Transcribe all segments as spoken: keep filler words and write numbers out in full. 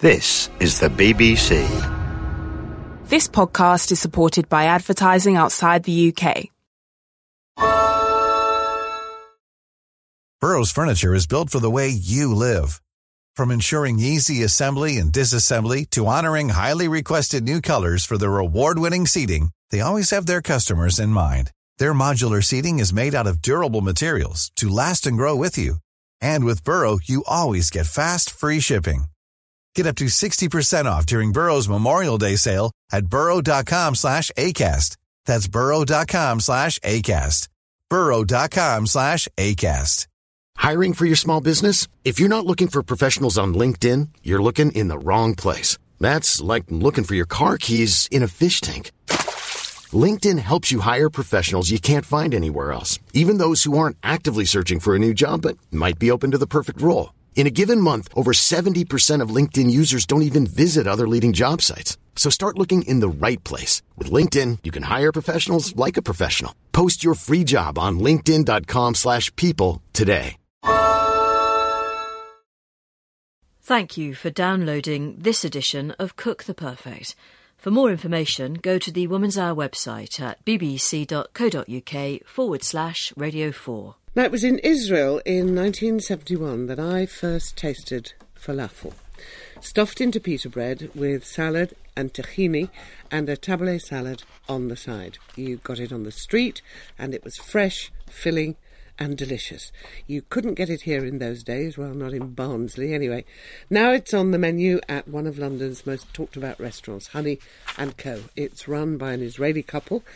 This is the B B C. This podcast is supported by advertising outside the U K. Burrow's furniture is built for the way you live. From ensuring easy assembly and disassembly to honoring highly requested new colors for their award-winning seating, they always have their customers in mind. Their modular seating is made out of durable materials to last and grow with you. And with Burrow, you always get fast, free shipping. Get up to sixty percent off during Burrow's Memorial Day sale at burrow.com slash ACAST. That's burrow.com slash ACAST. burrow.com slash ACAST. Hiring for your small business? If you're not looking for professionals on LinkedIn, you're looking in the wrong place. That's like looking for your car keys in a fish tank. LinkedIn helps you hire professionals you can't find anywhere else, even those who aren't actively searching for a new job but might be open to the perfect role. In a given month, over seventy percent of LinkedIn users don't even visit other leading job sites. So start looking in the right place. With LinkedIn, you can hire professionals like a professional. Post your free job on linkedin.com slash people today. Thank you for downloading this edition of Cook the Perfect. For more information, go to the Woman's Hour website at bbc.co.uk forward slash radio 4. Now, it was in Israel in nineteen seventy-one that I first tasted falafel, stuffed into pita bread with salad and tahini and a tabbouleh salad on the side. You got it on the street and it was fresh, filling and delicious. You couldn't get it here in those days, well, not in Barnsley anyway. Now it's on the menu at one of London's most talked about restaurants, Honey and Co. It's run by an Israeli couple,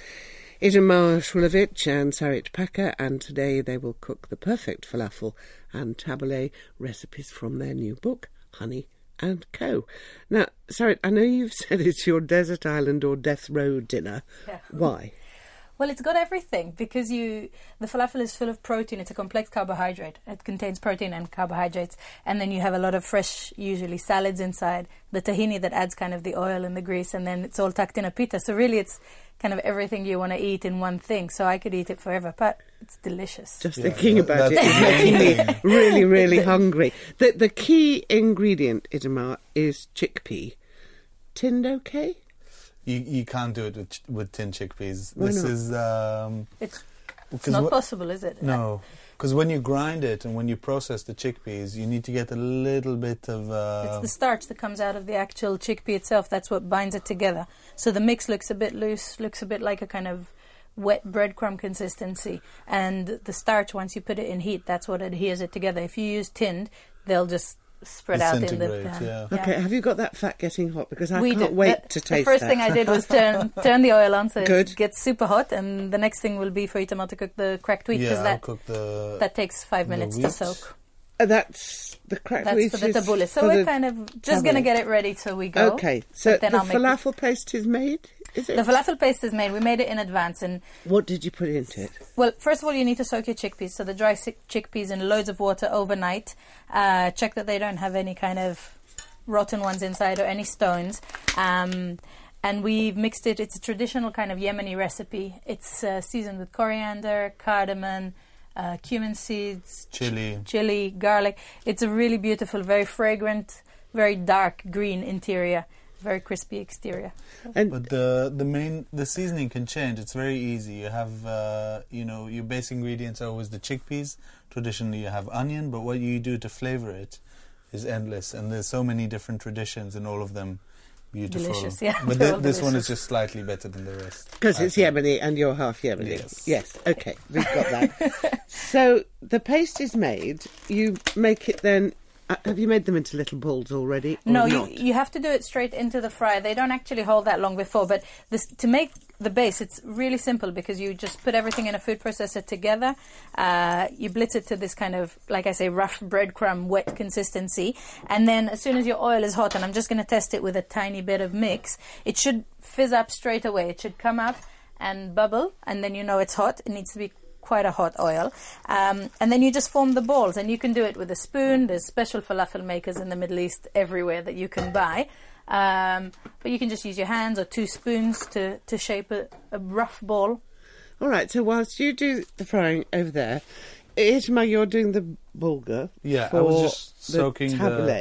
Itamar Shulevich and Sarit Packer, and today they will cook the perfect falafel and tabbouleh recipes from their new book, Honey and Co. Now, Sarit, I know you've said it's your desert island or death row dinner. Yeah. Why? Well, it's got everything because you the falafel is full of protein. It's a complex carbohydrate. It contains protein and carbohydrates. And then you have a lot of fresh, usually salads inside. The tahini that adds kind of the oil and the grease. And then it's all tucked in a pita. So really it's kind of everything you want to eat in one thing. So I could eat it forever. But it's delicious. Just yeah, thinking about it is making me really, really hungry. The, the key ingredient, Itamar, is chickpea. Tinned okay? You you can't do it with with tin chickpeas. Why this not? is um, it's, it's not wh- possible, is it? No, because when you grind it and when you process the chickpeas, you need to get a little bit of. Uh, it's the starch that comes out of the actual chickpea itself. That's what binds it together. So the mix looks a bit loose, looks a bit like a kind of wet breadcrumb consistency. And the starch, once you put it in heat, that's what adheres it together. If you use tinned, they'll just spread out in the pan. Yeah. Okay, yeah. have you got that fat getting hot? Because I we can't do. wait the, to taste The first that. thing I did was turn turn the oil on so Good. it gets super hot, and the next thing will be for Itamar to cook the cracked wheat, because yeah, that, I'll cook the, that takes five minutes wheat. to soak. Uh, that's the cracked That's wheat for the is tabbouleh. So for we're the kind of just going to tabbouleh. get it ready so we go. Okay, so But then the I'll make falafel paste is made, is it? The falafel paste is made. We made it in advance. And what did you put into it? well, first of all, you need to soak your chickpeas. So the dry si- chickpeas in loads of water overnight. Uh, check that they don't have any kind of rotten ones inside or any stones. Um, and we've mixed it. It's a traditional kind of Yemeni recipe. It's uh, seasoned with coriander, cardamom, uh, cumin seeds, chili, ch- chili, garlic. It's a really beautiful, very fragrant, very dark green interior, very crispy exterior. And but the the main the seasoning can change. It's very easy. You have uh, you know your base ingredients are always the chickpeas. Traditionally, you have onion, but what you do to flavor it is endless, and there's so many different traditions, and all of them beautiful. Delicious, yeah. But They're th- all this one delicious. is just slightly better than the rest. because I it's think. Yemeni and you're half Yemeni. Yes. Yes, okay, we've got that. So the paste is made. You make it then. Uh, have you made them into little balls already? Or No, you, not? you have to do it straight into the fryer. They don't actually hold that long before. But this, to make the base, it's really simple because you just put everything in a food processor together. Uh, you blitz it to this kind of, like I say, rough breadcrumb wet consistency. And then as soon as your oil is hot, and I'm just going to test it with a tiny bit of mix, it should fizz up straight away. It should come up and bubble, and then you know it's hot. It needs to be quite a hot oil. Um, and then you just form the balls, and you can do it with a spoon. There's special falafel makers in the Middle East everywhere that you can buy. Um, but you can just use your hands or two spoons to, to shape a, a rough ball. All right, so whilst you do the frying over there, Itma, you're doing the bulgur Yeah, for I was just the soaking the- tabbouleh.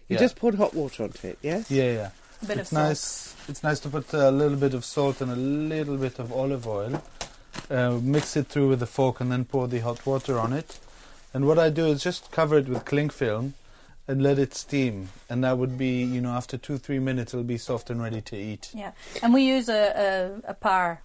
You Yeah. just poured hot water onto it, yes? Yeah, yeah. A bit it's of salt. nice. It's nice to put a little bit of salt and a little bit of olive oil. Uh, mix it through with a fork and then pour the hot water on it. And what I do is just cover it with cling film and let it steam. And that would be, you know, after two, three minutes, it'll be soft and ready to eat. Yeah, and we use a, a, a par,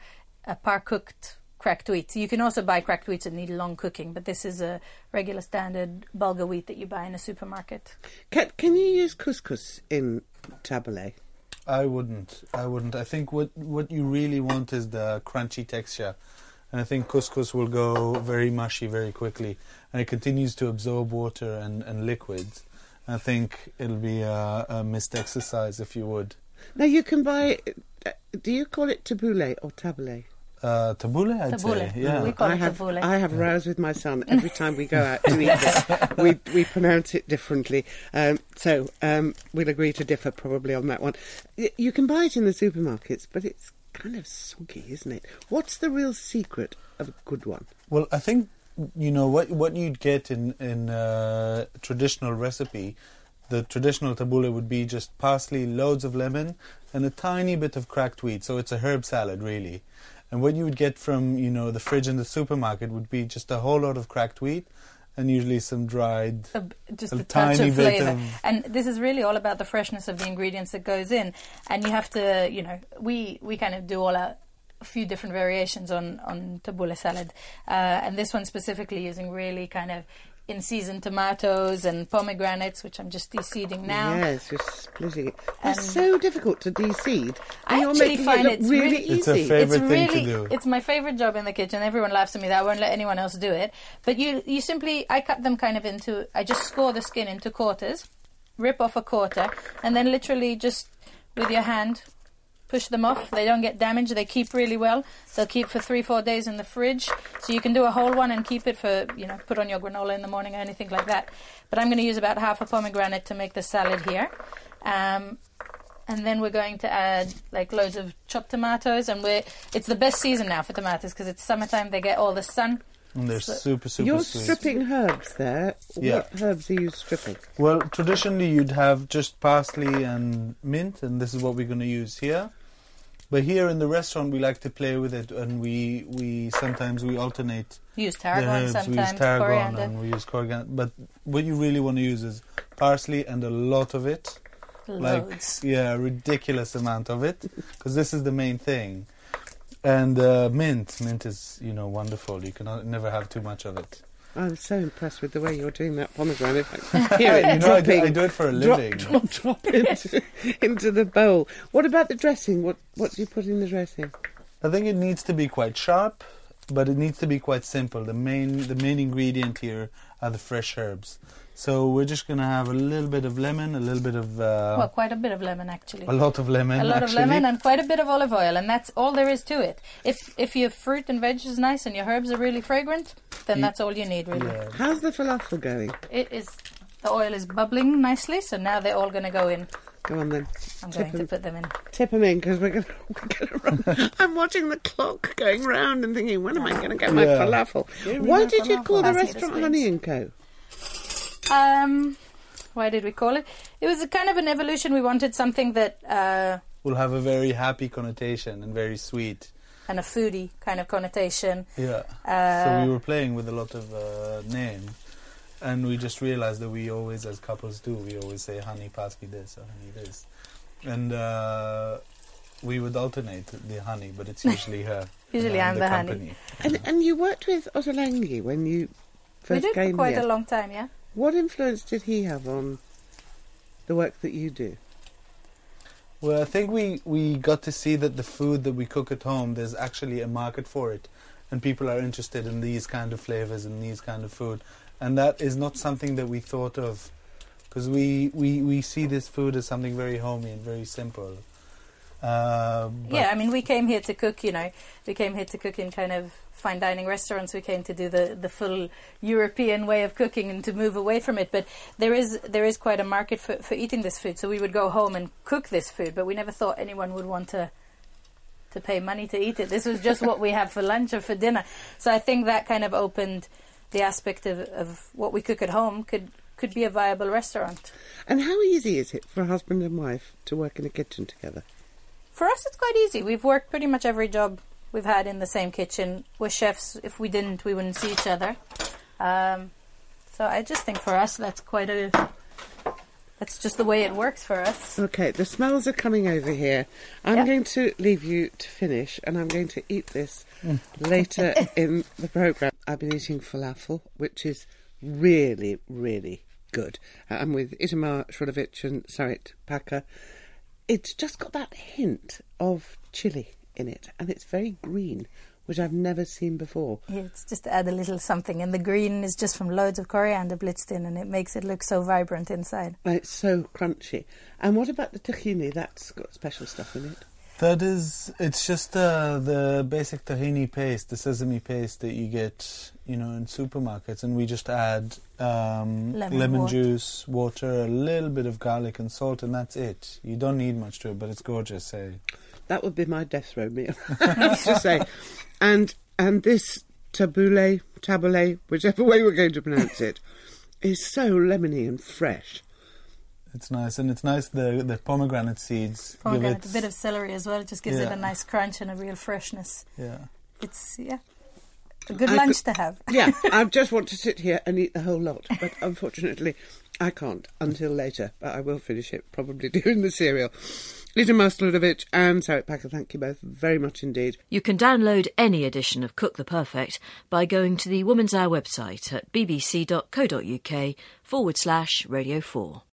a par cooked cracked wheat. You can also buy cracked wheats that need long cooking, but this is a regular standard bulgur wheat that you buy in a supermarket. Can, can you use couscous in tabbouleh? I wouldn't. I wouldn't. I think what what you really want is the crunchy texture. And I think couscous will go very mushy very quickly. And it continues to absorb water and, and liquids. I think it'll be a, a missed exercise if you would. Now, you can buy... Uh, do you call it tabbouleh or tabbouleh? Uh, tabbouleh, I'd Tabbouleh. say. Yeah. We call I it have, tabbouleh. I have rows with my son every time we go out to eat it. We, we pronounce it differently. Um, so um, we'll agree to differ probably on that one. Y- You can buy it in the supermarkets, but it's kind of soggy, isn't it? What's the real secret of a good one? Well, I think, you know, what what you'd get in, in uh, traditional recipe, the traditional tabbouleh would be just parsley, loads of lemon, and a tiny bit of cracked wheat. So it's a herb salad, really. And what you would get from, you know, the fridge in the supermarket would be just a whole lot of cracked wheat and usually some dried... A, just a a, touch tiny of bit flavour. of- And this is really all about the freshness of the ingredients that goes in. And you have to, you know, we, we kind of do all our... a few different variations on, on tabbouleh salad. Uh, and this one specifically using really kind of in-season tomatoes and pomegranates, which I'm just de-seeding now. Yes, you're splitting it. And- It's so difficult to de-seed. I and you're actually making find it look it's really really- It's a easy. favourite it's thing to really, do. It's my favourite job in the kitchen. Everyone laughs at me that I won't let anyone else do it. But you, you simply, I cut them kind of into, I just score the skin into quarters, rip off a quarter, and then literally just with your hand push them off. They don't get damaged. They keep really well. They'll keep for three, four days in the fridge. So you can do a whole one and keep it for, you know, put on your granola in the morning or anything like that. But I'm going to use about half a pomegranate to make the salad here. Um, and then we're going to add like loads of chopped tomatoes. And we're it's the best season now for tomatoes because it's summertime. They get all the sun. And they're So- super, super You're sweet. stripping herbs there. Yeah. What herbs are you stripping? Well, traditionally you'd have just parsley and mint, and this is what we're going to use here. But here in the restaurant, we like to play with it, and we, we sometimes we alternate Use the tarragon herbs. We use sometimes, tarragon coriander. and we use coriander. But what you really want to use is parsley and a lot of it. Loads. Like, yeah, a ridiculous amount of it, because this is the main thing. And uh, mint, mint is, you know, wonderful. You can uh, never have too much of it. I'm so impressed with the way you're doing that pomegranate. I can hear it You know, I do, dropping. I do it for a drop, living. drop, drop into, into the bowl. What about the dressing? What what do you put in the dressing? I think it needs to be quite sharp, but it needs to be quite simple. The main the main ingredient here are the fresh herbs. So we're just going to have a little bit of lemon, a little bit of... Uh, Well, quite a bit of lemon actually. a lot of lemon, a lot actually. of lemon and quite a bit of olive oil, and that's all there is to it. If if your fruit and veg is nice and your herbs are really fragrant, then Ye- that's all you need really. Yeah. How's the falafel going? It is the oil is bubbling nicely, so now they're all going to go in. Go on then. I'm Tip going to them. put them in. Tip them in because we're going to run. I'm watching the clock going round and thinking, when am I going to get my Yeah. falafel? Give me Why my did you falafel. call the Pass me the restaurant spoons. Honey and Co? Um, why did we call it? It was a kind of an evolution. We wanted something that uh, Will have a very happy connotation and very sweet. and a foodie kind of connotation. Yeah. Uh, so we were playing with a lot of uh, names, and we just realized that we always, as couples do, we always say, honey, pass me this, or honey, this. And uh, we would alternate the honey, but it's usually her. Usually and I'm the honey. company. And and you worked with Ottolenghi when you we first did for came quite here. a long time, yeah. What influence did he have on the work that you do? Well, I think we, we got to see that the food that we cook at home, there's actually a market for it. And people are interested in these kind of flavors and these kind of food. And that is not something that we thought of. Because we, we, we see this food as something very homey and very simple. Uh, but Yeah, I mean, we came here to cook, you know. We came here to cook in kind of fine dining restaurants. We came to do the, the full European way of cooking and to move away from it. But there is there is quite a market for, for eating this food. So we would go home and cook this food, but we never thought anyone would want to to pay money to eat it. This was just what we have for lunch or for dinner. So I think that kind of opened the aspect of, of what we cook at home could could be a viable restaurant. And how easy is it for a husband and wife to work in a kitchen together? For us, it's quite easy. We've worked pretty much every job we've had in the same kitchen. We're chefs. If we didn't, we wouldn't see each other. Um, so I just think for us, that's quite a... That's just the way it works for us. Okay, the smells are coming over here. I'm Yep. going to leave you to finish, and I'm going to eat this later in the programme. I've been eating falafel, which is really, really good. I'm with Itamar Shrodovic and Sarit Packer. It's just got that hint of chili in it, and it's very green, which I've never seen before. Yeah, it's just to add a little something. And the green is just from loads of coriander blitzed in, and it makes it look so vibrant inside. And it's so crunchy. And what about the tahini? That's got special stuff in it. That is, it's just uh, the basic tahini paste, the sesame paste that you get, you know, in supermarkets, and we just add um, Lemon lemon water. juice, water, a little bit of garlic and salt, and that's it. You don't need much to it, but it's gorgeous, eh? That would be my death row meal, I have to say. And and this tabbouleh, tabbouleh, whichever way we're going to pronounce it, is so lemony and fresh. It's nice, and it's nice the the pomegranate seeds. Pomegranate, give a it, bit of celery as well. It just gives it Yeah. a nice crunch and a real freshness. yeah. It's, yeah, a good I lunch could- to have. Yeah, I just want to sit here and eat the whole lot, but unfortunately I can't until later. But I will finish it probably during the cereal. Itamar Shrodovic and Sarit Packer, thank you both very much indeed. You can download any edition of Cook the Perfect by going to the Woman's Hour website at bbc.co.uk forward slash Radio four.